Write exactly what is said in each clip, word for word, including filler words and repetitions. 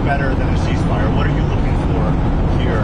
better than a ceasefire? What are you looking for here?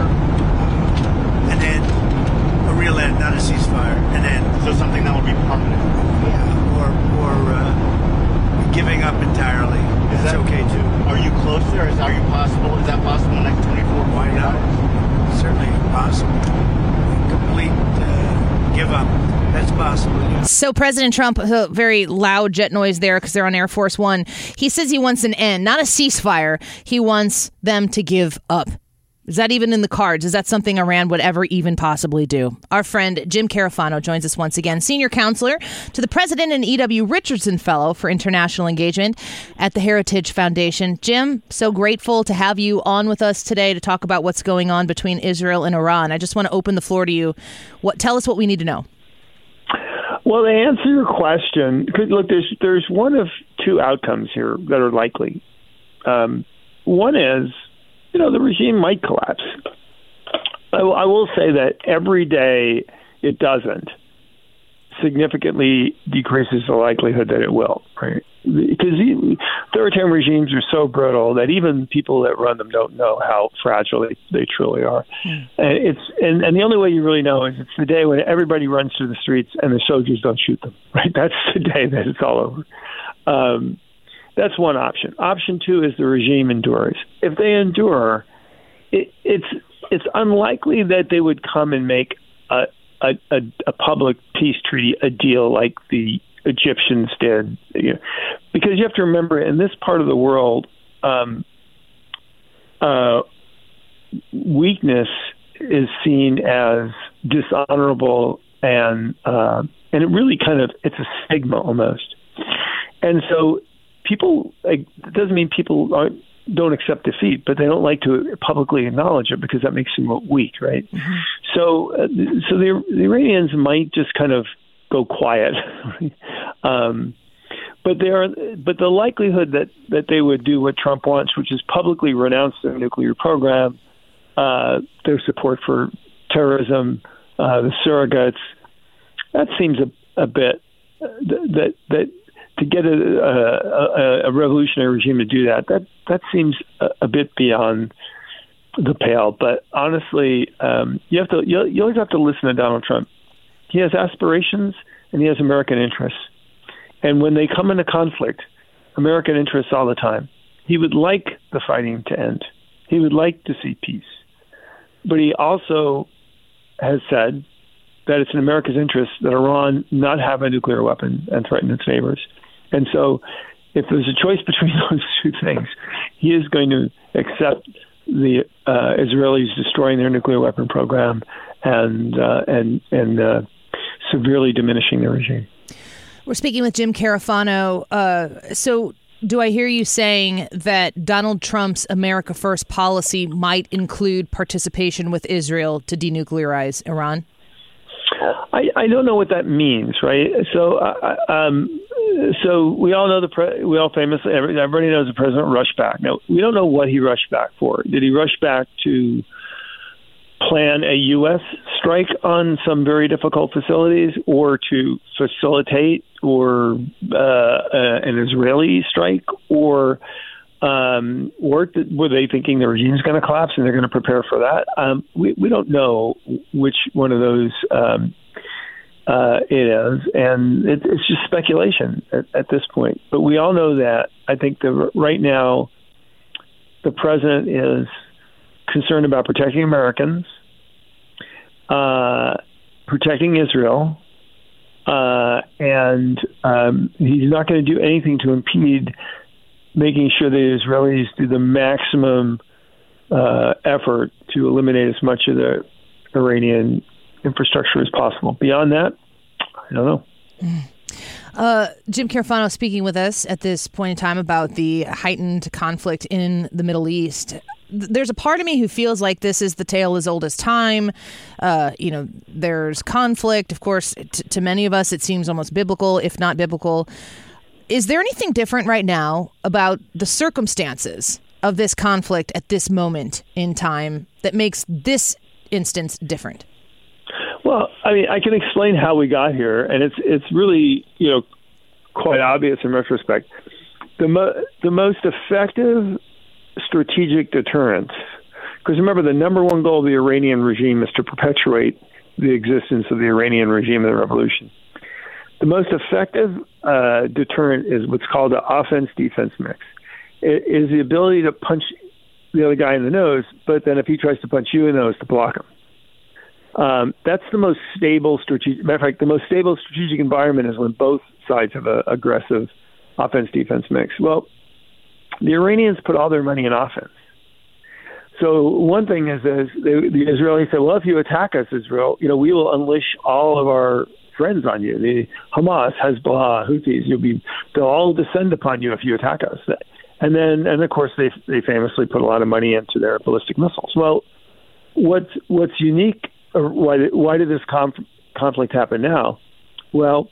And then a real end, not a ceasefire. And then so something that would be permanent. Yeah, or or uh, giving up entirely. Is That's that okay too? Are you close there? Is are you possible? Is that possible in the next twenty-four? Why not? Certainly possible. Complete uh, give up. That's possible. Yeah. So President Trump, uh, very loud jet noise there because they're on Air Force One. He says he wants an end, not a ceasefire. He wants them to give up. Is that even in the cards? Is that something Iran would ever even possibly do? Our friend Jim Carafano joins us once again, senior counselor to the president and E W Richardson Fellow for International Engagement at the Heritage Foundation. Jim, so grateful to have you on with us today to talk about what's going on between Israel and Iran. I just want to open the floor to you. What, tell us what we need to know. Well, to answer your question, look, there's there's one of two outcomes here that are likely. Um, one is, you know, the regime might collapse. I, I will say that every day it doesn't significantly decreases the likelihood that it will, right? Because authoritarian regimes are so brittle that even people that run them don't know how fragile they, they truly are. Mm. And it's and, and the only way you really know is it's the day when everybody runs through the streets and the soldiers don't shoot them, right? That's the day that it's all over. Um, that's one option. Option two is the regime endures. If they endure, it, it's it's unlikely that they would come and make a A, a, a public peace treaty, a deal like the Egyptians did, you know, because you have to remember in this part of the world, um, uh, weakness is seen as dishonorable, and uh, and it really kind of it's a stigma almost, and so people like, it doesn't mean people aren't. Don't accept defeat, but they don't like to publicly acknowledge it because that makes them look weak, right? Mm-hmm. So, uh, so the, the Iranians might just kind of go quiet, um, but they are. But the likelihood that, that they would do what Trump wants, which is publicly renounce their nuclear program, uh, their support for terrorism, uh, the surrogates, that seems a, a bit uh, that that. To get a, a, a revolutionary regime to do that, that that seems a, a bit beyond the pale. But honestly, um, you have to you, you always have to listen to Donald Trump. He has aspirations and he has American interests. And when they come into conflict, American interests all the time. He would like the fighting to end. He would like to see peace. But he also has said that it's in America's interest that Iran not have a nuclear weapon and threaten its neighbors. And so if there's a choice between those two things, he is going to accept the uh, Israelis destroying their nuclear weapon program and uh, and and uh, severely diminishing the regime. We're speaking with Jim Carafano. Uh, so do I hear you saying that Donald Trump's America First policy might include participation with Israel to denuclearize Iran? I, I don't know what that means, right? So, uh, um, so we all know the pre- we all famously everybody knows the president rushed back. Now we don't know what he rushed back for. Did he rush back to plan a U S strike on some very difficult facilities, or to facilitate, or uh, uh, an Israeli strike, or um, or th- were they thinking the regime's going to collapse and they're going to prepare for that? Um, we we don't know which one of those um, uh, it is, and it, it's just speculation at, at this point. But we all know that I think the right now the president is concerned about protecting Americans, uh, protecting Israel, uh, and um, he's not going to do anything to impede making sure the Israelis do the maximum uh, effort to eliminate as much of the Iranian infrastructure as possible. Beyond that, I don't know. Uh, Jim Carafano speaking with us at this point in time about the heightened conflict in the Middle East. There's a part of me who feels like this is the tale as old as time. Uh, you know, there's conflict. Of course, t- to many of us, it seems almost biblical, if not biblical. Is there anything different right now about the circumstances of this conflict at this moment in time that makes this instance different? Well, I mean, I can explain how we got here, and it's it's really, you know, quite obvious in retrospect. The mo- the most effective strategic deterrence, because remember, the number one goal of the Iranian regime is to perpetuate the existence of the Iranian regime and the revolution. The most effective uh, deterrent is what's called the offense-defense mix. It is the ability to punch the other guy in the nose, but then if he tries to punch you in the nose, to block him. Um, that's the most stable strategic. Matter of fact, the most stable strategic environment is when both sides have an aggressive offense-defense mix. Well, the Iranians put all their money in offense. So one thing is, is they, the Israelis say, well, if you attack us, Israel, you know, we will unleash all of our friends on you. The Hamas, Hezbollah, Houthis, you'll be, they'll all descend upon you if you attack us. And then, and of course, they they famously put a lot of money into their ballistic missiles. Well, what's what's unique? Or why did, why did this conf- conflict happen now? Well,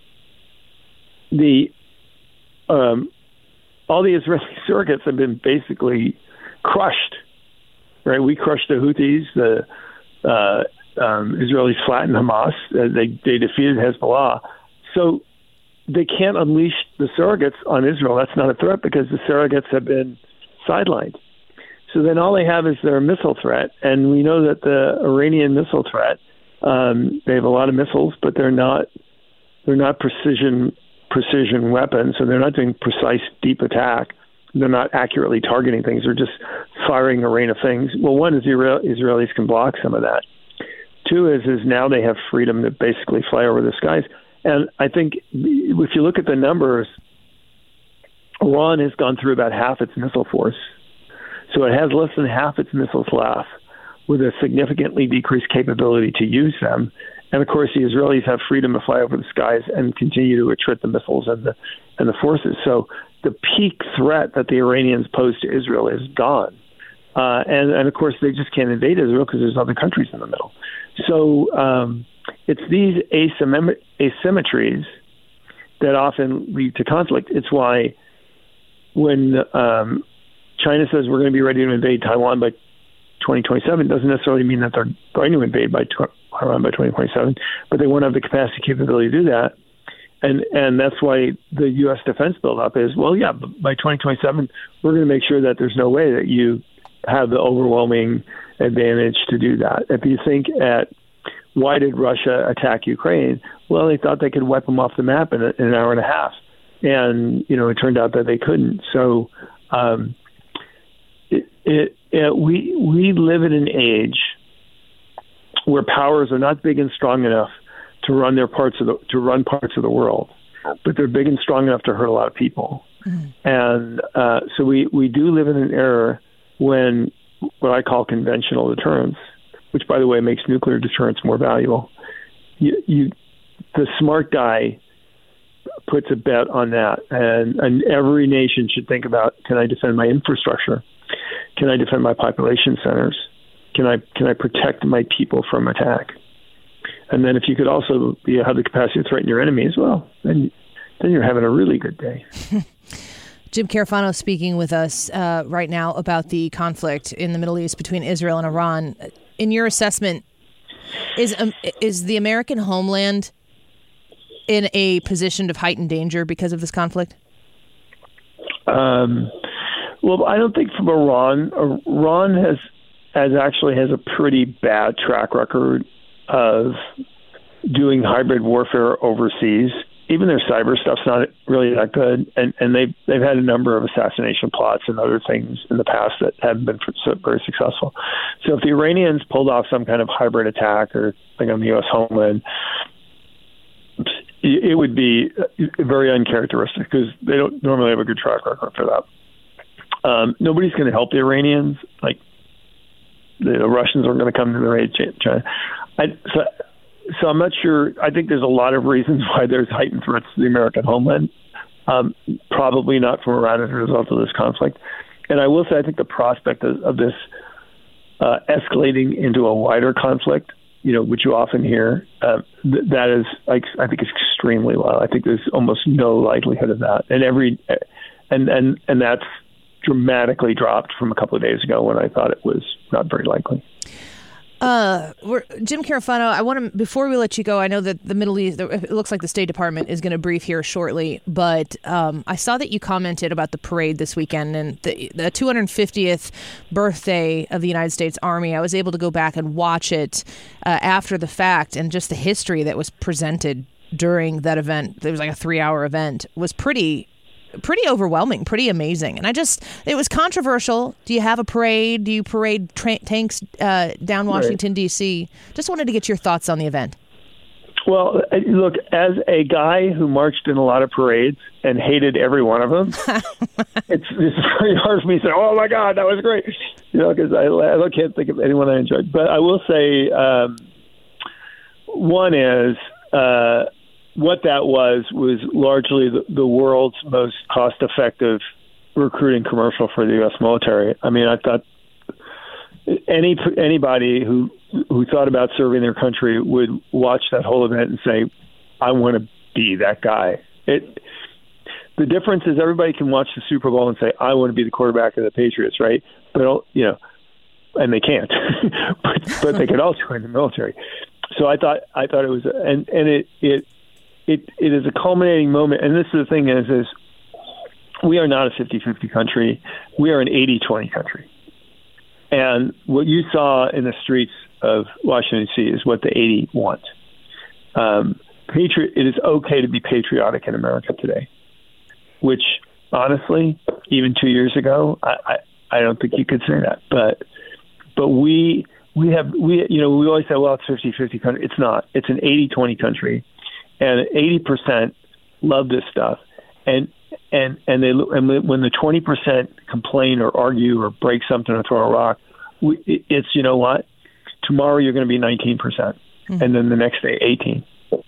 the um, all the Israeli surrogates have been basically crushed. Right, we crushed the Houthis. The uh, um, Israelis flattened Hamas. Uh, they they defeated Hezbollah. So they can't unleash the surrogates on Israel. That's not a threat because the surrogates have been sidelined. So then all they have is their missile threat, and we know that the Iranian missile threat. Um, they have a lot of missiles, but they're not they're not precision precision weapons, so they're not doing precise deep attack. They're not accurately targeting things. They're just firing a rain of things. Well, one is the Israelis can block some of that. Two is is now they have freedom to basically fly over the skies. And I think if you look at the numbers, Iran has gone through about half its missile force. So it has less than half its missiles left with a significantly decreased capability to use them. And, of course, the Israelis have freedom to fly over the skies and continue to attrit the missiles and the and the forces. So the peak threat that the Iranians pose to Israel is gone. Uh, and, and, of course, they just can't invade Israel because there's other countries in the middle. So um, it's these asymmet- asymmetries that often lead to conflict. It's why when um, China says we're going to be ready to invade Taiwan by twenty twenty-seven, doesn't necessarily mean that they're going to invade by Taiwan by twenty twenty-seven, but they won't have the capacity capability to do that. And and that's why the U S defense buildup is, well, yeah, by twenty twenty-seven, we're going to make sure that there's no way that you have the overwhelming advantage to do that. If you think at why did Russia attack Ukraine? Well, they thought they could wipe them off the map in, a, in an hour and a half. And, you know, it turned out that they couldn't. So um, it, it, it, we we live in an age where powers are not big and strong enough to run their parts of the to run parts of the world, but they're big and strong enough to hurt a lot of people. Mm-hmm. And uh, so we, we do live in an era when what I call conventional deterrence, which, by the way, makes nuclear deterrence more valuable. You, you the smart guy puts a bet on that, and, and every nation should think about: can I defend my infrastructure? Can I defend my population centers? Can I can I protect my people from attack? And then if you could also be, have the capacity to threaten your enemies, well, then then you're having a really good day. Jim Carafano speaking with us uh, right now about the conflict in the Middle East between Israel and Iran. In your assessment, is um, is the American homeland in a position of heightened danger because of this conflict? Um, well, I don't think from Iran. Iran has has actually has a pretty bad track record of doing hybrid warfare overseas. Even their cyber stuff's not really that good, and and they've they've had a number of assassination plots and other things in the past that haven't been very successful. So if the Iranians pulled off some kind of hybrid attack or like on the U S homeland, it would be very uncharacteristic because they don't normally have a good track record for that. Um, nobody's going to help the Iranians. Like the, the Russians aren't going to come to their aid. China. I, so. So I'm not sure. I think there's a lot of reasons why there's heightened threats to the American homeland. Um, probably not from Iran as a result of this conflict. And I will say I think the prospect of, of this uh, escalating into a wider conflict, you know, which you often hear, uh, th- that is, like, I think, is extremely low. I think there's almost no likelihood of that. And every and and and that's dramatically dropped from a couple of days ago when I thought it was not very likely. Uh, we're, Jim Carafano, I want to, before we let you go, I know that the Middle East, it looks like the State Department is going to brief here shortly, but um, I saw that you commented about the parade this weekend and the, the two hundred fiftieth birthday of the United States Army. I was able to go back and watch it uh, after the fact, and just the history that was presented during that event. It was like a three-hour event. Was pretty pretty overwhelming, pretty amazing. And I just, it was controversial. Do you have a parade? Do you parade tra- tanks uh, down Washington, right. D C? Just wanted to get your thoughts on the event. Well, look, as a guy who marched in a lot of parades and hated every one of them, it's, it's very hard for me to say, oh, my God, that was great. You know, because I, I can't think of anyone I enjoyed. But I will say, um, one is, uh, what that was was largely the, the world's most cost-effective recruiting commercial for the U S military. I mean, I thought any anybody who who thought about serving their country would watch that whole event and say, "I want to be that guy." It. The difference is everybody can watch the Super Bowl and say, "I want to be the quarterback of the Patriots," right? But you know, and they can't, but, but they could also join the military. So I thought I thought it was, and and it it. It, it is a culminating moment, and this is the thing is, is we are not a fifty-fifty country. We are an eighty twenty country. And what you saw in the streets of Washington, D C is what the eighty want. Um, patri- it is okay to be patriotic in America today, which, honestly, even two years ago, I, I, I don't think you could say that. But but we we have, we you know, we always say, well, it's fifty-fifty country. It's not. It's an eighty twenty country. And eighty percent love this stuff, and and and they and when the twenty percent complain or argue or break something or throw a rock, we, it's you know what, tomorrow you're going to be nineteen percent, mm-hmm. and then the next day eighteen.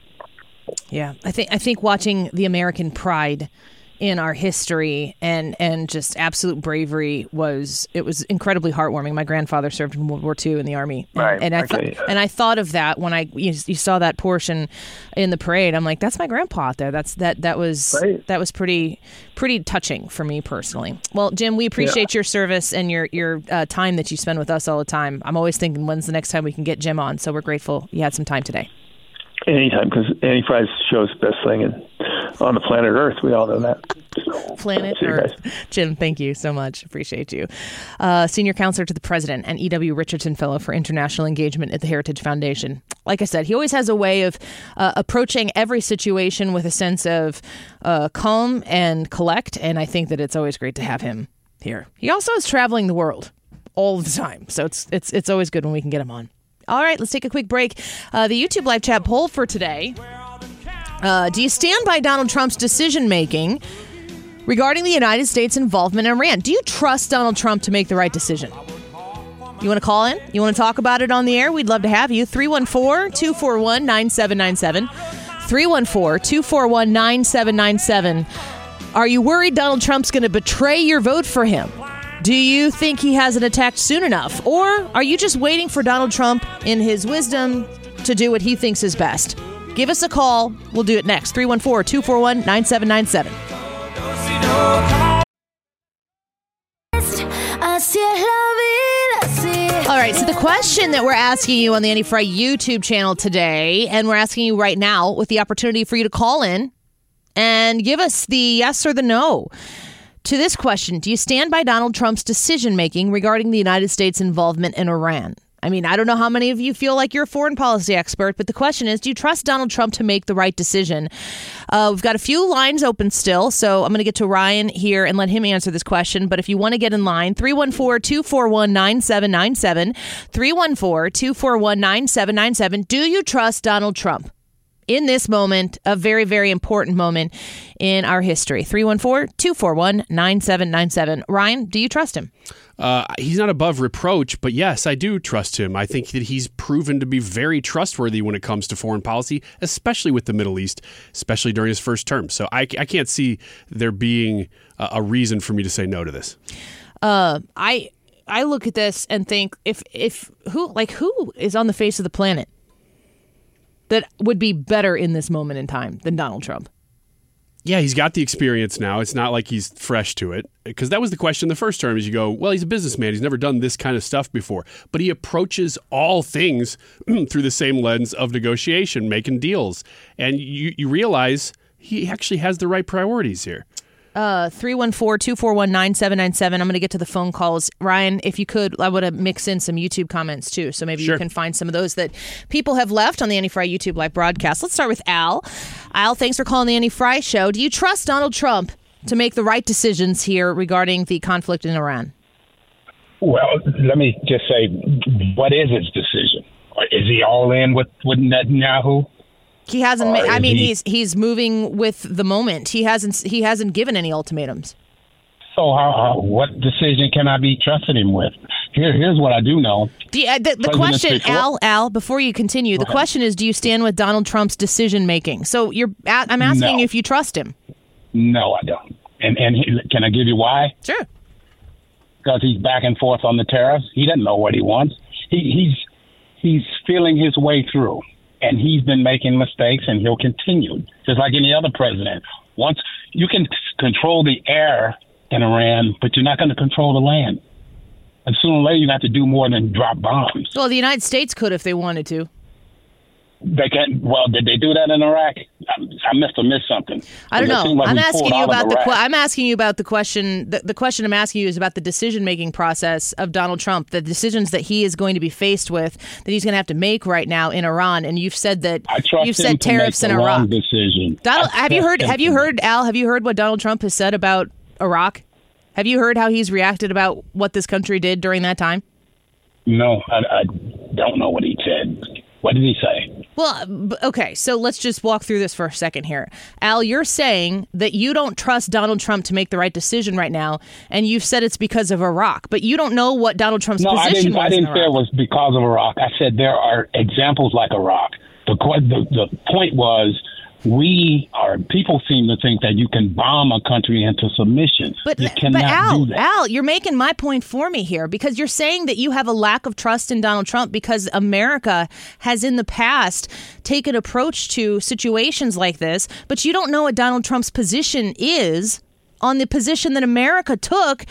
Yeah, I think I think watching the American pride in our history and and just absolute bravery was it was incredibly heartwarming. My grandfather served in World War Two in the Army, and, right. and I okay. thought and I thought of that when I you, you saw that portion in the parade. I'm like, that's my grandpa out there. That's that that was right. that was pretty pretty touching for me personally. Well, Jim, we appreciate yeah. your service and your your uh, time that you spend with us all the time. I'm always thinking, when's the next time we can get Jim on? So we're grateful you had some time today. Anytime, because Annie Fry's show is the best thing in, on the planet Earth. We all know that. So, planet Earth. Jim, thank you so much. Appreciate you. Uh, Senior Counselor to the President and E W Richardson Fellow for International Engagement at the Heritage Foundation. Like I said, he always has a way of uh, approaching every situation with a sense of uh, calm and collect, and I think that it's always great to have him here. He also is traveling the world all the time, so it's it's it's always good when we can get him on. All right, let's take a quick break. Uh, the YouTube live chat poll for today. Uh, do you stand by Donald Trump's decision-making regarding the United States' involvement in Iran? Do you trust Donald Trump to make the right decision? You want to call in? You want to talk about it on the air? We'd love to have you. three one four, two four one, nine seven nine seven. three one four, two four one, nine seven nine seven. Are you worried Donald Trump's going to betray your vote for him? Do you think he hasn't attacked soon enough? Or are you just waiting for Donald Trump in his wisdom to do what he thinks is best? Give us a call. We'll do it next. three one four, two four one, nine seven nine seven. All right, so the question that we're asking you on the Annie Fry YouTube channel today, and we're asking you right now with the opportunity for you to call in and give us the yes or the no to this question. Do you stand by Donald Trump's decision-making regarding the United States' involvement in Iran? I mean, I don't know how many of you feel like you're a foreign policy expert, but the question is, do you trust Donald Trump to make the right decision? Uh, we've got a few lines open still, so I'm going to get to Ryan here and let him answer this question. But if you want to get in line, three one four, two four one, nine seven nine seven, three one four, two four one, nine seven nine seven. Do you trust Donald Trump in this moment, a very, very important moment in our history? three one four, two four one, nine seven nine seven. Ryan, do you trust him? Uh, he's not above reproach, but yes, I do trust him. I think that he's proven to be very trustworthy when it comes to foreign policy, especially with the Middle East, especially during his first term. So I, I can't see there being a, a reason for me to say no to this. Uh, I I look at this and think, if if who like who is on the face of the planet that would be better in this moment in time than Donald Trump? Yeah, he's got the experience now. It's not like he's fresh to it. Because that was the question the first term is you go, well, he's a businessman. He's never done this kind of stuff before. But he approaches all things through the same lens of negotiation, making deals. And you, you realize he actually has the right priorities here. Uh, three one four, two four one, nine seven nine seven. I'm going to get to the phone calls. Ryan, if you could, I want to mix in some YouTube comments too. So maybe Sure. you can find some of those that people have left on the Annie Fry YouTube live broadcast. Let's start with Al. Al, thanks for calling the Annie Fry Show. Do you trust Donald Trump to make the right decisions here regarding the conflict in Iran? Well, let me just say, what is his decision? Is he all in with, with Netanyahu? He hasn't. Or Ma- I is mean, he- he's he's moving with the moment. He hasn't. He hasn't given any ultimatums. So how, how, what decision can I be trusting him with? Here, here's what I do know. Do you, uh, the the President question, before- Al, Al, before you continue, the ahead. question is: do you stand with Donald Trump's decision making? So you're. I'm asking No. you if you trust him. No, I don't. And and he, can I give you why? Sure. Because he's back and forth on the tariffs. He doesn't know what he wants. He, he's he's feeling his way through, and he's been making mistakes, and he'll continue, just like any other president. Once you can c- control the air in Iran, but you're not going to control the land. And sooner or later, you have to do more than drop bombs. Well, the United States could if they wanted to. They can. Well, did they do that in Iraq? I, I must have missed something. I don't It know. seemed like I'm we asking pulled you out of about the. Iraq. Que- I'm asking you about the question. The, the question I'm asking you is about the decision making process of Donald Trump, the decisions that he is going to be faced with, that he's going to have to make right now in Iran. And you've said that I trust you've him said to tariffs make in the wrong Iraq. decision. Donald, I have you trust heard? him Have you to heard, Al? Have you heard what Donald Trump has said about Iraq? Have you heard how he's reacted about what this country did during that time? No, I, I don't know what he said. What did he say? Well, b- okay, so let's just walk through this for a second here. Al, you're saying that you don't trust Donald Trump to make the right decision right now, and you've said it's because of Iraq, but you don't know what Donald Trump's No, I position didn't. I was didn't in say it Iraq. was because of Iraq. I said there are examples like Iraq. The que- the, the point was, we are. People seem to think that you can bomb a country into submission. But, you but cannot Al, do that. Al, you're making my point for me here because you're saying that you have a lack of trust in Donald Trump because America has in the past taken approach to situations like this, but you don't know what Donald Trump's position is on the position that America took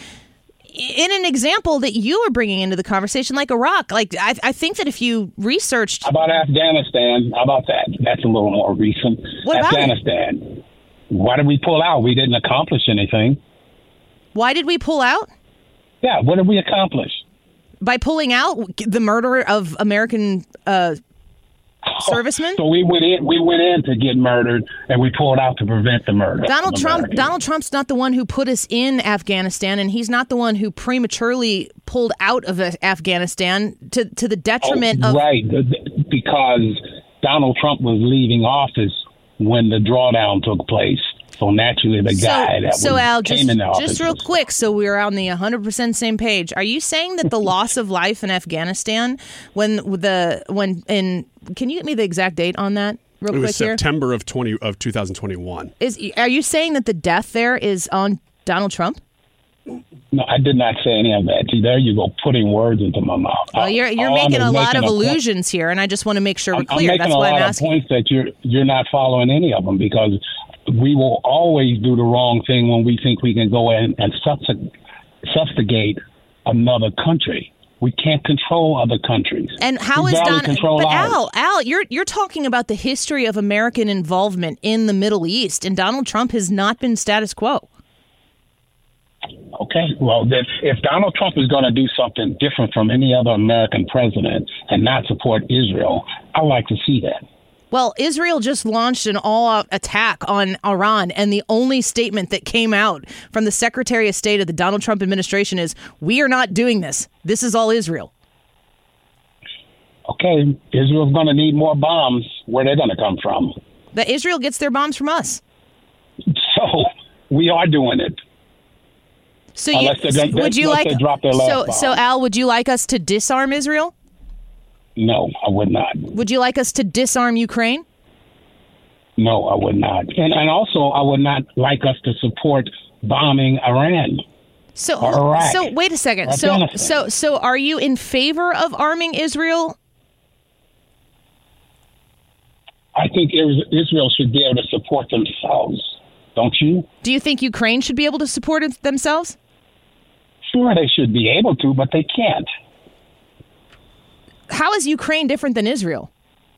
in an example that you are bringing into the conversation, like Iraq. Like, I, I think that if you researched... How about Afghanistan? How about that? That's a little more recent. What about it? Afghanistan? Why did we pull out? We didn't accomplish anything. Why did we pull out? Yeah, what did we accomplish? By pulling out the murder of American uh, servicemen? So we went in. We went in to get murdered, and we pulled out to prevent the murder. Donald of Trump. Americans. Donald Trump's not the one who put us in Afghanistan, and he's not the one who prematurely pulled out of Afghanistan to to the detriment oh, of. right, th- th- because Donald Trump was leaving office when the drawdown took place. So naturally, the So, guy that so was, Al, came just into office just real was- quick, so we're on the one hundred percent same page. Are you saying that the loss of life in Afghanistan, when the when in, can you get me the exact date on that, real It quick was here? September of twenty of two thousand twenty-one. Is are you saying that the death there is on Donald Trump? No, I did not say any of that. See, there you go, putting words into my mouth. Well, you're you're All I'm making is a lot making of a point- allusions here, and I just want to make sure we're I'm, I'm clear. making That's a why lot I'm of asking. points that you're you're not following any of them, because we will always do the wrong thing when we think we can go in and subjug- subjugate another country. We can't control other countries. And how We is barely Don? control But ours. Al, Al, you're you're talking about the history of American involvement in the Middle East, and Donald Trump has not been status quo. Okay, well, then if Donald Trump is going to do something different from any other American president and not support Israel, I'd like to see that. Well, Israel just launched an all-out attack on Iran, and the only statement that came out from the Secretary of State of the Donald Trump administration is, "We are not doing this. This is all Israel." Okay, Israel's going to need more bombs. Where they're going to come from? That Israel gets their bombs from us. So we are doing it. So you, Unless they're gonna- would you unless like they drop their last so bomb. so Al? Would you like us to disarm Israel? No, I would not. Would you like us to disarm Ukraine? No, I would not. And and also, I would not like us to support bombing Iran. So, Or Iraq. so wait a second. So, Afghanistan. so, so, are you in favor of arming Israel? I think Is- Israel should be able to support themselves. Don't you? Do you think Ukraine should be able to support it themselves? Sure, they should be able to, but they can't. How is Ukraine different than Israel?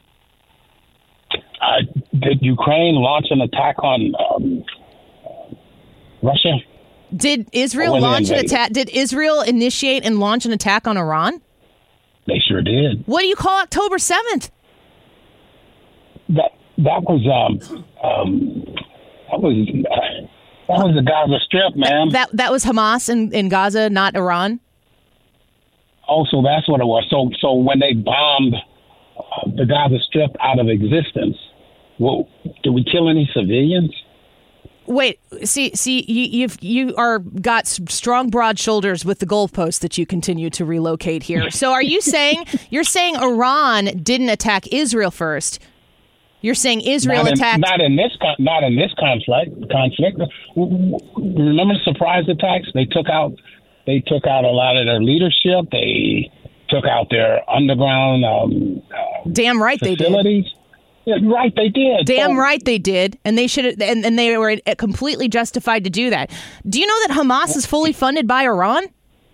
Uh, did Ukraine launch an attack on um, Russia? Did Israel Or were they launch an invaded? attack? Did Israel initiate and launch an attack on Iran? They sure did. What do you call October seventh? That that was um um that was uh, that was the Gaza Strip, man. That that was Hamas in, in Gaza, not Iran. Oh, so that's what it was. So so when they bombed uh, the Gaza Strip out of existence, well, did we kill any civilians? Wait, see, see, you, you've you are got s- strong, broad shoulders with the goalposts that you continue to relocate here. So, are you saying you're saying Iran didn't attack Israel first? You're saying Israel not in, attacked. Not in this con- not in this conflict. Conflict. Remember the surprise attacks? They took out they took out a lot of their leadership. They took out their underground um, uh, Damn right they did. facilities. Yeah, right, they did. Damn So- right they did, and they should, and, and they were completely justified to do that. Do you know that Hamas is fully funded by Iran?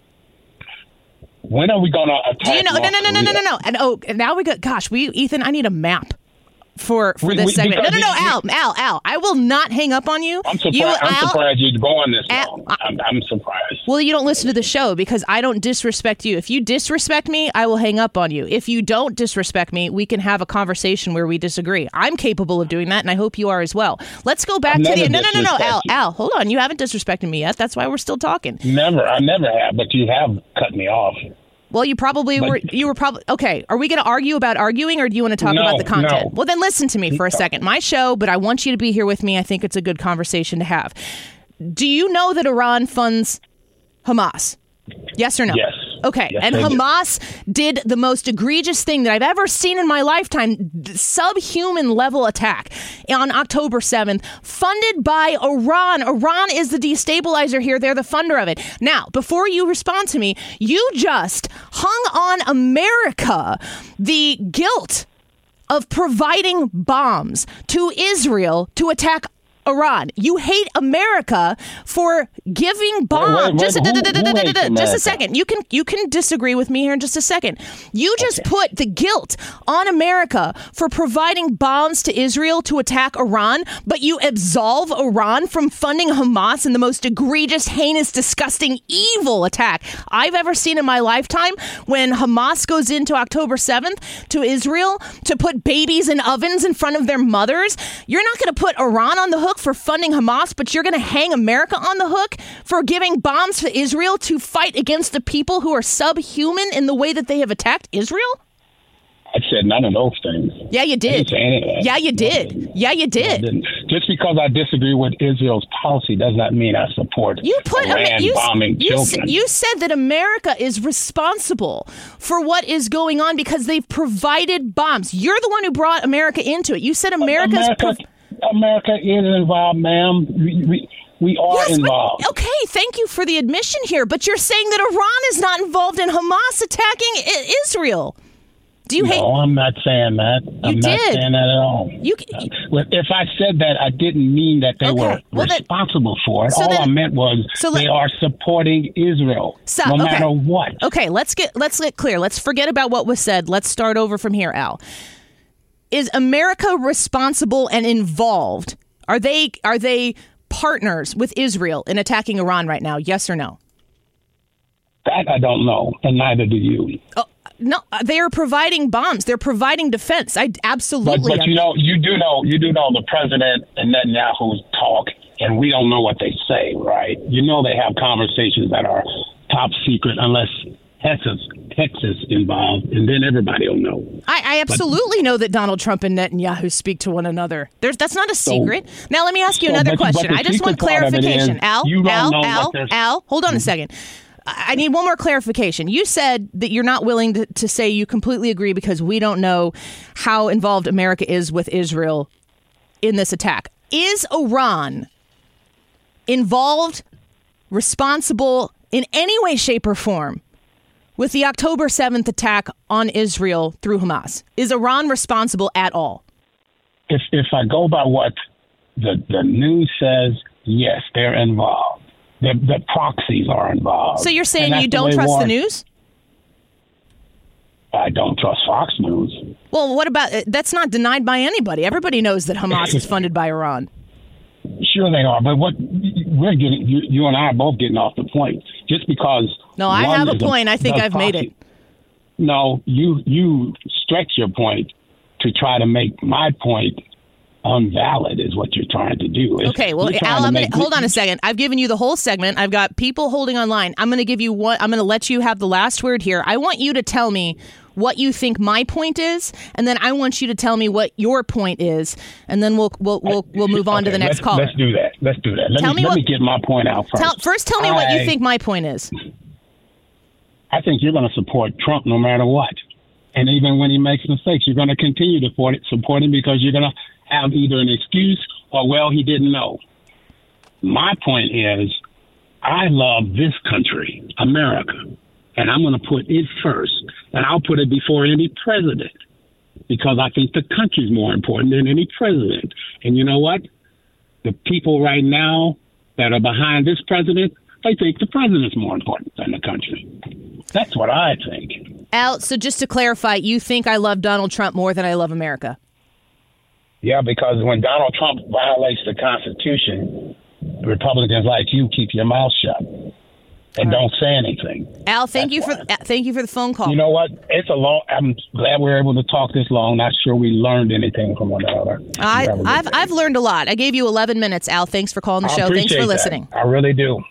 When are we going to attack? Do you know? No, North no, no, no, no, no, Korea? no. And oh, and now we got. Gosh, we Ethan, I need a map for for We- this we- segment. No, because no, no, you- Al, Al, Al. I will not hang up on you. I'm surprised. You, I'm Al, surprised you're going this Al- long. I'm, I'm surprised. Well, you don't listen to the show because I don't disrespect you. If you disrespect me, I will hang up on you. If you don't disrespect me, we can have a conversation where we disagree. I'm capable of doing that, and I hope you are as well. Let's go back I've to the. never No, no, no, no, Al, disrespected you. Al. Hold on. You haven't disrespected me yet. That's why we're still talking. Never. I never have, but you have cut me off. Well, you probably But- were. You were probably okay. Are we going to argue about arguing, or do you want to talk No, about the content? no. Well, then listen to me for a second. My show, but I want you to be here with me. I think it's a good conversation to have. Do you know that Iran funds Hamas? Yes or no? Yes. Okay. Yes, and they do. Hamas did the most egregious thing that I've ever seen in my lifetime, subhuman level attack on October seventh, funded by Iran. Iran is the destabilizer here. They're the funder of it. Now, before you respond to me, you just hung on America the guilt of providing bombs to Israel to attack Iran. You hate America for giving bombs. wait, Just, who- a- who just a hates second. You can you can disagree with me here in just a second. You just put the guilt on America for providing bombs to Israel to attack Iran, but you absolve Iran from funding Hamas in the most egregious, heinous, disgusting, evil attack I've ever seen in my lifetime. When Hamas goes into October seventh to Israel to put babies in ovens in front of their mothers, you're not going to put Iran on the hook for funding Hamas, but you're going to hang America on the hook for giving bombs to Israel to fight against the people who are subhuman in the way that they have attacked Israel? I said none of those things. Yeah, you I didn't did. say any of that. Yeah, you No, I did. didn't. Yeah, you No, I did. didn't. Just because I disagree with Israel's policy does not mean I support You put Iran you, bombing you, children. you said that America is responsible for what is going on because they've provided bombs. You're the one who brought America into it. You said America's America, prov- America is involved, ma'am. We, we, we are Yes, but- involved. okay, thank you for the admission here, but you're saying that Iran is not involved in Hamas attacking I- Israel. Do you hate? No, I'm not saying that. I'm not did. saying that at all. You- Well, if I said that, I didn't mean that they Okay, were well, then- responsible for it. so all then- I meant was so they let- are supporting Israel, Stop, no okay. matter what. Okay, let's get let's get clear. Let's forget about what was said. Let's start over from here, Al. Is America responsible and involved? Are they are they partners with Israel in attacking Iran right now? Yes or no? That I don't know, and neither do you. Oh, no, they are providing bombs. They're providing defense. I But, absolutely. but you know, you do know, you do know the president and Netanyahu's talk, and we don't know what they say, right? You know, they have conversations that are top secret unless Texas, Texas involved, and then everybody will know. I, I absolutely know that Donald Trump and Netanyahu speak to one another. There's that's not a secret. Now let me ask you so, another but- but question. the I just want secret part of it clarification. is Al, you don't Al, know what Al, they're- Al, hold on a second. I I need one more clarification. You said that you're not willing to, to say you completely agree because we don't know how involved America is with Israel in this attack. Is Iran involved, responsible in any way, shape, or form with the October seventh attack on Israel through Hamas? Is Iran responsible at all? If if I go by what the, the news says, yes, they're involved. The, the proxies are involved. So you're saying And you that's the don't way trust war- the news? I don't trust Fox News. Well, what about that's not denied by anybody. Everybody knows that Hamas is funded by Iran. Sure they are, but what we're getting, you, you and I are both getting off the point. Just because No, I one have a is point. I think does I've made proxy- it. No, you you stretch your point to try to make my point unvalid is what you're trying to do. It's- Okay, well, you're trying Al, to I'm gonna, make- hold on a second. I've given you the whole segment. I've got people holding online. I'm going to give you one. I'm going to let you have the last word here. I want you to tell me what you think my point is, and then I want you to tell me what your point is, and then we'll we'll we'll, we'll move on Okay, to the next let's, caller. Let's do that. Let's do that. Let Tell me, me let what- me get my point out first. Tell, first, tell me what you I- think my point is. I think you're going to support Trump no matter what. And even when he makes mistakes, you're going to continue to support, it, support him because you're going to have either an excuse or, well, he didn't know. My point is, I love this country, America, and I'm going to put it first. And I'll put it before any president because I think the country's more important than any president. And you know what? The people right now that are behind this president, they think the president's more important than the country. That's what I think. Al, so just to clarify, you think I love Donald Trump more than I love America? Yeah, because when Donald Trump violates the Constitution, Republicans like you keep your mouth shut and don't say anything. Al, thank That's you for why. uh, thank you for the phone call. You know what? It's a long. I'm glad we're able to talk this long. Not sure we learned anything from one another. I, You have a good I've day. I've learned a lot. I gave you eleven minutes, Al. Thanks for calling the I show. Thanks for appreciate that. listening. I really do.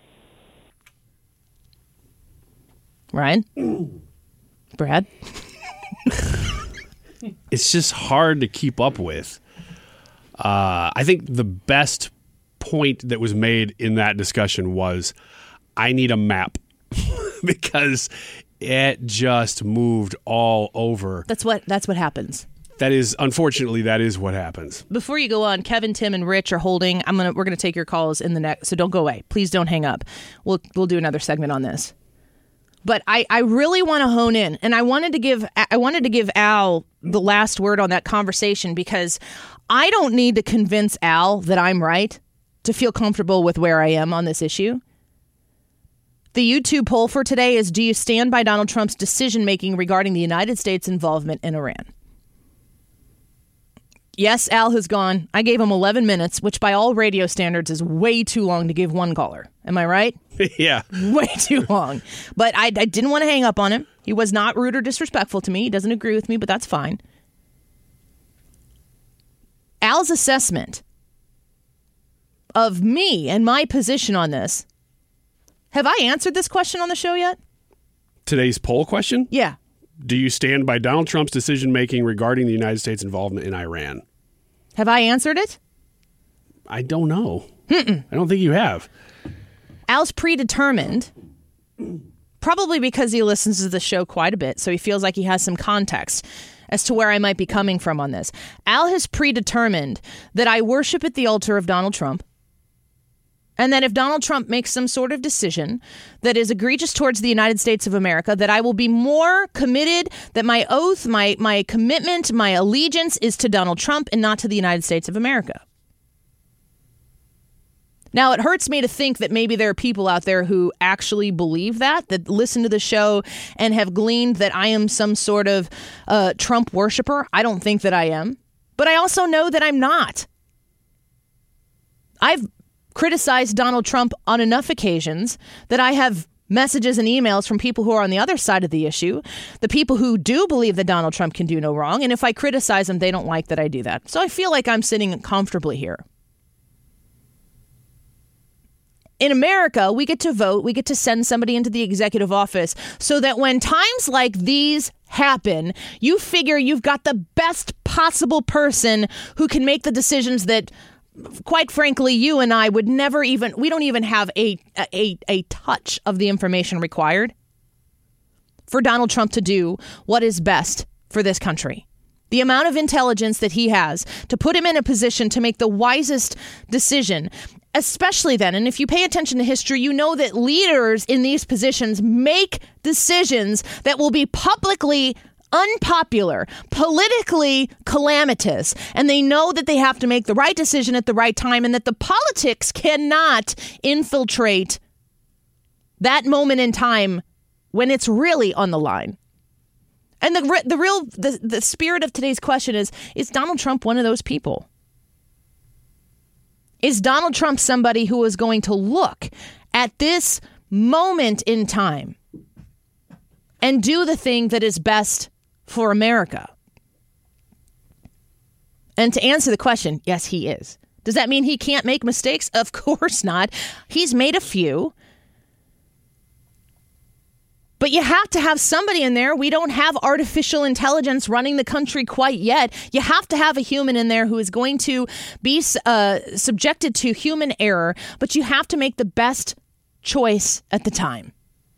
Ryan? Brad? It's just hard to keep up with. Uh, I think the best point that was made in that discussion was I need a map because it just moved all over. That's what that's what happens. That is, unfortunately, that is what happens. Before you go on, Kevin, Tim, and Rich are holding. I'm gonna we're gonna take your calls in the next. So don't go away. Please don't hang up. We'll we'll do another segment on this. But I, I really want to hone in, and I wanted to give I wanted to give Al the last word on that conversation because I don't need to convince Al that I'm right to feel comfortable with where I am on this issue. The YouTube poll for today is: do you stand by Donald Trump's decision making regarding the United States' involvement in Iran? Yes, Al has gone. I gave him eleven minutes, which by all radio standards is way too long to give one caller. Am I right? Yeah. Way too long. But I, I didn't want to hang up on him. He was not rude or disrespectful to me. He doesn't agree with me, but that's fine. Al's assessment of me and my position on this. Have I answered this question on the show yet? Today's poll question? Yeah. Do you stand by Donald Trump's decision making regarding the United States' involvement in Iran? Have I answered it? I don't know. Mm-mm. I don't think you have. Al's predetermined, probably because he listens to the show quite a bit, so he feels like he has some context as to where I might be coming from on this. Al has predetermined that I worship at the altar of Donald Trump, and that if Donald Trump makes some sort of decision that is egregious towards the United States of America, that I will be more committed, that my oath, my my commitment, my allegiance is to Donald Trump and not to the United States of America. Now, it hurts me to think that maybe there are people out there who actually believe that, that listen to the show and have gleaned that I am some sort of uh, Trump worshiper. I don't think that I am. But I also know that I'm not. I've criticized Donald Trump on enough occasions that I have messages and emails from people who are on the other side of the issue, the people who do believe that Donald Trump can do no wrong. And if I criticize them, they don't like that I do that. So I feel like I'm sitting comfortably here. In America, we get to vote, we get to send somebody into the executive office so that when times like these happen, you figure you've got the best possible person who can make the decisions that, quite frankly, you and I would never even, we don't even have a, a, a touch of the information required for Donald Trump to do what is best for this country. The amount of intelligence that he has to put him in a position to make the wisest decision, especially then. And if you pay attention to history, you know that leaders in these positions make decisions that will be publicly unpopular, politically calamitous, and they know that they have to make the right decision at the right time and that the politics cannot infiltrate that moment in time when it's really on the line. And the the real the, the spirit of today's question is, is Donald Trump one of those people? Is Donald Trump somebody who is going to look at this moment in time and do the thing that is best for America? And to answer the question, yes, he is. Does that mean he can't make mistakes? Of course not. He's made a few. But you have to have somebody in there. We don't have artificial intelligence running the country quite yet. You have to have a human in there who is going to be uh, subjected to human error, but you have to make the best choice at the time.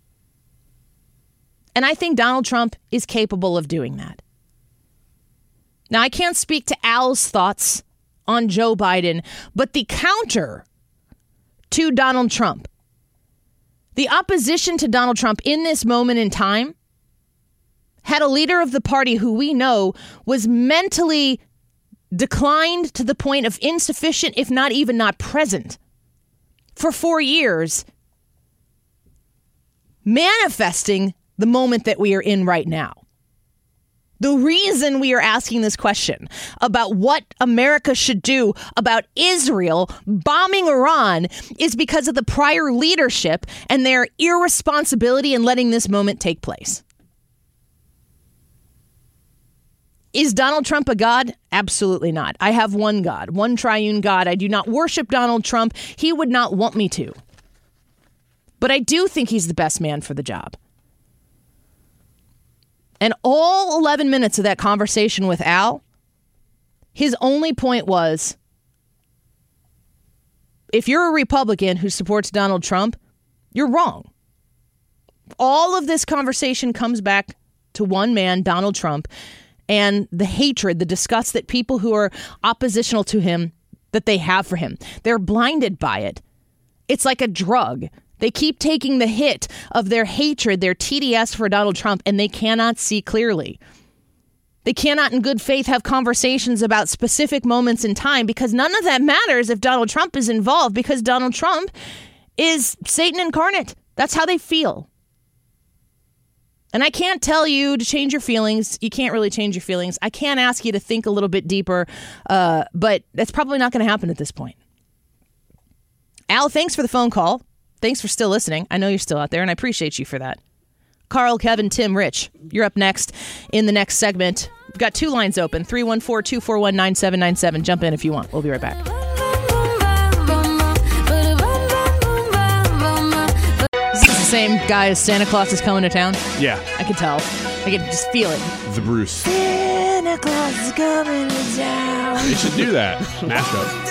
And I think Donald Trump is capable of doing that. Now, I can't speak to Al's thoughts on Joe Biden, but the counter to Donald Trump, the opposition to Donald Trump in this moment in time, had a leader of the party who we know was mentally declined to the point of insufficient, if not even not present, for four years, manifesting the moment that we are in right now. The reason we are asking this question about what America should do about Israel bombing Iran is because of the prior leadership and their irresponsibility in letting this moment take place. Is Donald Trump a god? Absolutely not. I have one God, one triune God. I do not worship Donald Trump. He would not want me to. But I do think he's the best man for the job. And all eleven minutes of that conversation with Al, his only point was, if you're a Republican who supports Donald Trump, you're wrong. All of this conversation comes back to one man, Donald Trump, and the hatred, the disgust that people who are oppositional to him, that they have for him. They're blinded by it. It's like a drug. They keep taking the hit of their hatred, their T D S for Donald Trump, and they cannot see clearly. They cannot in good faith have conversations about specific moments in time because none of that matters if Donald Trump is involved, because Donald Trump is Satan incarnate. That's how they feel. And I can't tell you to change your feelings. You can't really change your feelings. I can ask you to think a little bit deeper, uh, but that's probably not going to happen at this point. Al, thanks for the phone call. Thanks for still listening. I know you're still out there, and I appreciate you for that. Carl, Kevin, Tim, Rich, you're up next in the next segment. We've got two lines open, three one four, two four one, nine seven nine seven. Jump in if you want. We'll be right back. Is this the same guy as Santa Claus is coming to town? Yeah. I can tell. I can just feel it. The Bruce. Santa Claus is coming to town. They should do that. Mashup.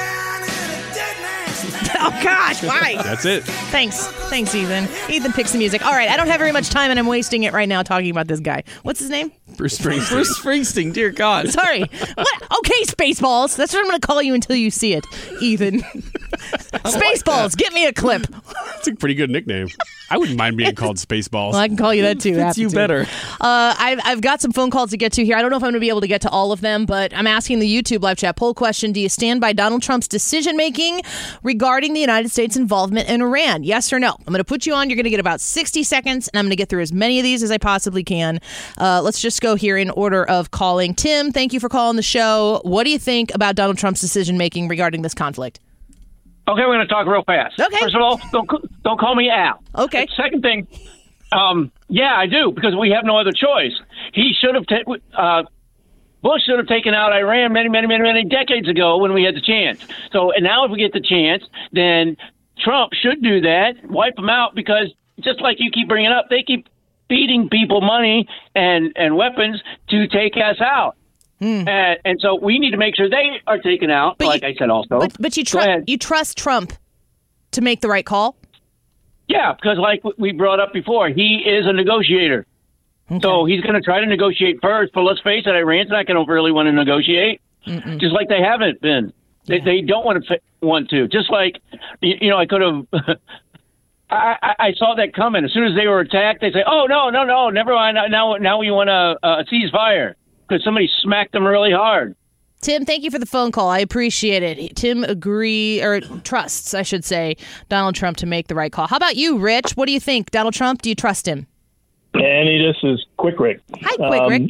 Oh, gosh, why? That's it. Thanks. Thanks, Ethan. Ethan picks the music. All right, I don't have very much time, and I'm wasting it right now talking about this guy. What's his name? Bruce Springsteen. Bruce Springsteen, dear God. Sorry. What? Okay, Spaceballs. That's what I'm going to call you until you see it, Ethan. Spaceballs, like get me a clip. That's a pretty good nickname. I wouldn't mind being called Spaceballs. Well, I can call you that, too. Fits you to. better. Uh, I've, I've got some phone calls to get to here. I don't know if I'm going to be able to get to all of them, but I'm asking the YouTube live chat poll question. Do you stand by Donald Trump's decision-making regarding the United States involvement in Iran? Yes or no? I'm going to put you on. You're going to get about sixty seconds, and I'm going to get through as many of these as I possibly can. Uh, let's just go here in order of calling. Tim, thank you for calling the show. What do you think about Donald Trump's decision-making regarding this conflict? Okay, we're going to talk real fast. Okay. First of all, don't don't call me Al. Okay. Second thing, um, yeah, I do, because we have no other choice. He should have, ta- uh, Bush should have taken out Iran many, many, many, many decades ago when we had the chance. So, and now if we get the chance, then Trump should do that, wipe them out, because just like you keep bringing up, they keep feeding people money and, and weapons to take us out. Mm. And, and so we need to make sure they are taken out, but like you, I said also. But, but you, tr- you trust Trump to make the right call? Yeah, because like we brought up before, he is a negotiator. Okay. So he's going to try to negotiate first. But let's face it, Iran's not going to really want to negotiate, Mm-mm. just like they haven't been. They, yeah. they don't want to want to. Just like, you, you know, I could have I, I, I saw that coming. As soon as they were attacked, they say, "Oh no, no, no, never mind. Now, now we want a, a ceasefire because somebody smacked them really hard." Tim, thank you for the phone call. I appreciate it. Tim agree or trusts, I should say, Donald Trump to make the right call. How about you, Rich? What do you think? Donald Trump, do you trust him? Annie, this is Quick Rick. Hi, Quick Rick.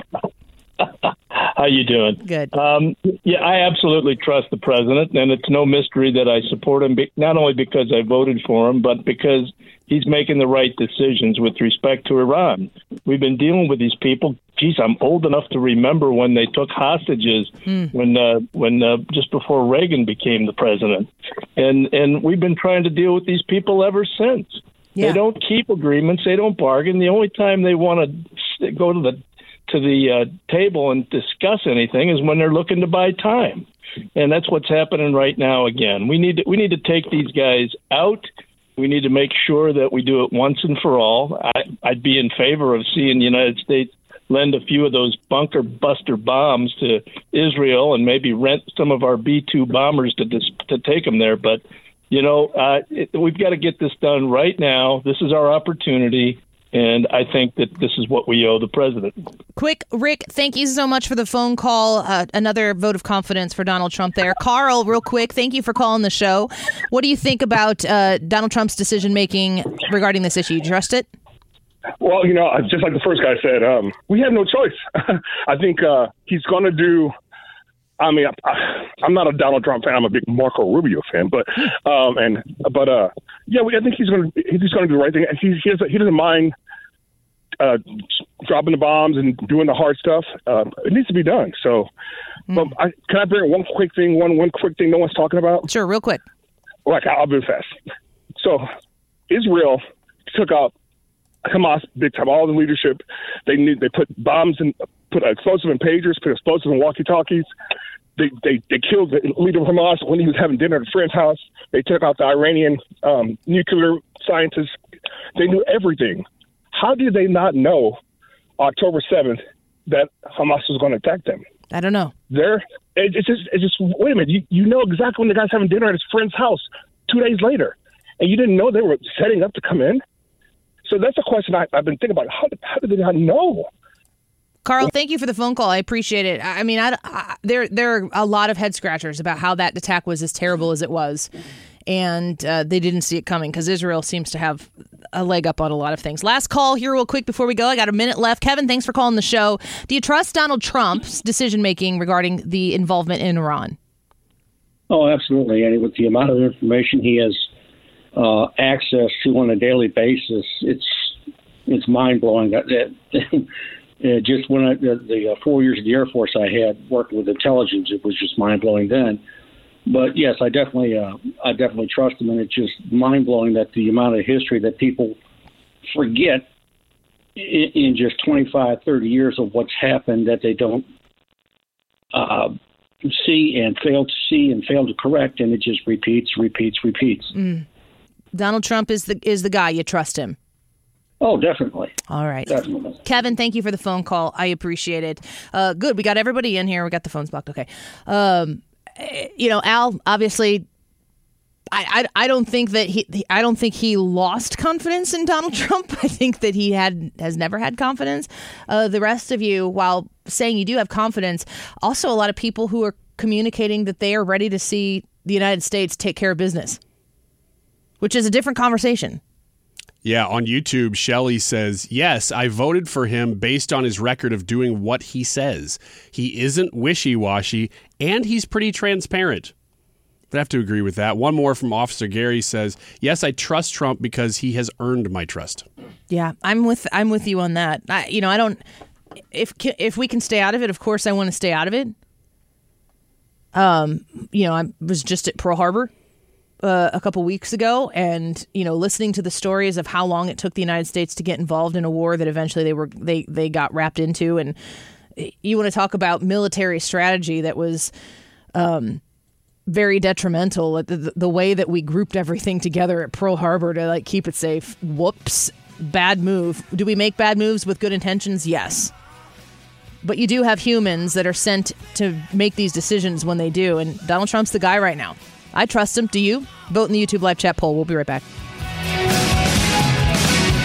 Um, how you doing? Good. Um, yeah, I absolutely trust the president, and it's no mystery that I support him, not only because I voted for him, but because he's making the right decisions with respect to Iran. We've been dealing with these people. Geez, I'm old enough to remember when they took hostages mm. when uh, when uh, just before Reagan became the president, and and we've been trying to deal with these people ever since. Yeah. They don't keep agreements. They don't bargain. The only time they want to go to the to the uh, table and discuss anything is when they're looking to buy time, and that's what's happening right now. Again, we need to, we need to take these guys out. We need to make sure that we do it once and for all. I, I'd be in favor of seeing the United States lend a few of those bunker buster bombs to Israel and maybe rent some of our B two bombers to dis- to take them there. But you know, uh, it, we've got to get this done right now. This is our opportunity. And I think that this is what we owe the president. Quick, Rick, thank you so much for the phone call. Uh, another vote of confidence for Donald Trump there. Carl, real quick, thank you for calling the show. What do you think about uh, Donald Trump's decision-making regarding this issue? Do you trust it? Well, you know, just like the first guy said, um, we have no choice. I think uh, he's going to do... I mean, I, I'm not a Donald Trump fan. I'm a big Marco Rubio fan, but um, and but uh, yeah, I think he's going to he's going to do the right thing. He he doesn't, he doesn't mind uh, dropping the bombs and doing the hard stuff. Uh, it needs to be done. So, mm. but I, can I bring one quick thing? One one quick thing no one's talking about. Sure, real quick. Like I'll be fast. So, Israel took out Hamas big time. All the leadership they need. They put bombs and put explosive in pagers, put explosive in walkie-talkies. They, they they killed the leader of Hamas when he was having dinner at a friend's house. They took out the Iranian um, nuclear scientists. They knew everything. How did they not know October seventh that Hamas was going to attack them? I don't know. They're, it, it's just, it's just wait a minute. You, you know exactly when the guy's having dinner at his friend's house two days later, and you didn't know they were setting up to come in? So that's a question I, I've been thinking about. How, how did they not know? Carl, thank you for the phone call. I appreciate it. I mean, I, I, there there are a lot of head scratchers about how that attack was as terrible as it was, and uh, they didn't see it coming because Israel seems to have a leg up on a lot of things. Last call here real quick before we go. I got a minute left. Kevin, thanks for calling the show. Do you trust Donald Trump's decision-making regarding the involvement in Iran? Oh, absolutely. And with the amount of information he has uh, access to on a daily basis, it's it's mind-blowing. That, that Uh, just when I, the, the uh, four years of the Air Force I had working with intelligence, it was just mind blowing then. But yes, I definitely, uh, I definitely trust him, and it's just mind blowing that the amount of history that people forget in, in just twenty-five, thirty years of what's happened that they don't uh, see and fail to see and fail to correct, and it just repeats, repeats, repeats. Mm. Donald Trump is the is the guy. You trust him? Oh, definitely. All right. Definitely. Kevin, thank you for the phone call. I appreciate it. Uh, good. We got everybody in here. We got the phones blocked. Okay. Um, you know, Al, obviously, I, I, I don't think that he, I don't think he lost confidence in Donald Trump. I think that he had, has never had confidence. Uh, the rest of you, while saying you do have confidence, also a lot of people who are communicating that they are ready to see the United States take care of business, which is a different conversation. Yeah, on YouTube, Shelley says, yes, I voted for him based on his record of doing what he says. He isn't wishy-washy, and he's pretty transparent. I'd have to agree with that. One more from Officer Gary says, yes, I trust Trump because he has earned my trust. Yeah, I'm with I'm with you on that. I, you know, I don't, if if we can stay out of it, of course I want to stay out of it. Um, you know, I was just at Pearl Harbor Uh, a couple weeks ago, and you know, listening to the stories of how long it took the United States to get involved in a war that eventually they were they they got wrapped into, and you want to talk about military strategy that was um, very detrimental. The, the way that we grouped everything together at Pearl Harbor to like keep it safe. Whoops, bad move. Do we make bad moves with good intentions? Yes. But you do have humans that are sent to make these decisions when they do, and Donald Trump's the guy right now. I trust him. Do you? Vote in the YouTube live chat poll. We'll be right back.